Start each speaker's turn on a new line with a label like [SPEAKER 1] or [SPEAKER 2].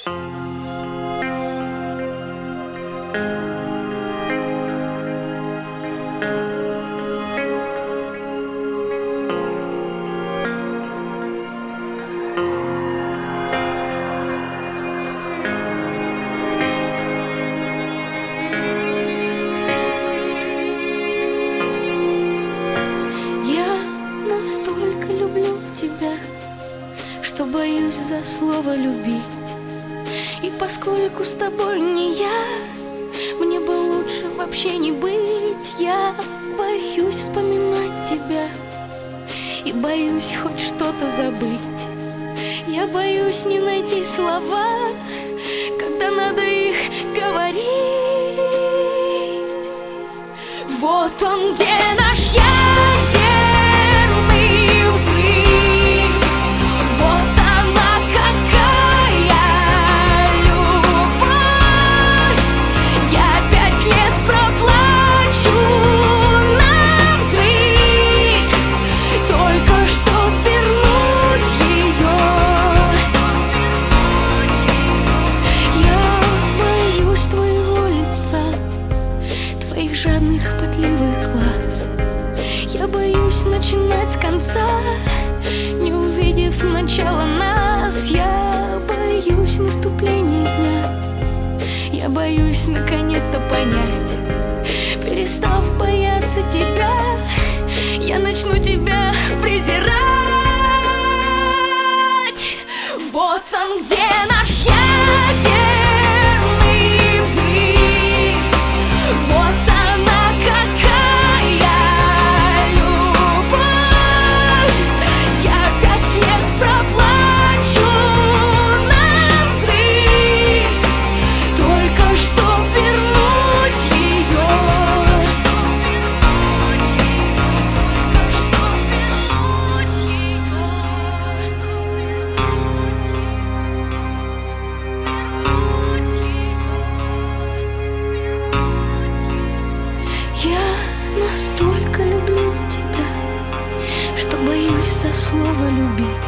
[SPEAKER 1] Настолько люблю тебя, что боюсь за слово любить. И поскольку с тобой не я, мне бы лучше вообще не быть. Я боюсь вспоминать тебя и боюсь хоть что-то забыть. Я боюсь не найти слова, когда надо их говорить. Вот он, где наш ядерный взрыв. Вот она, какая любовь. Я 5 лет проплачу навзрыд, только чтоб вернуть ее. Я боюсь твоего лица, твоих жадных, пытливых глаз. Я боюсь начинать с конца, не увидев начала нас. Я боюсь наступления дня, я боюсь наконец-то понять. Перестав бояться тебя, я начну тебя презирать. Вот он, где наш ядерный взрыв. Вот она, какая любовь. Я 5 лет проплачу навзрыд, только чтоб вернуть ее. Я настолько люблю тебя, что боюсь за слово любить.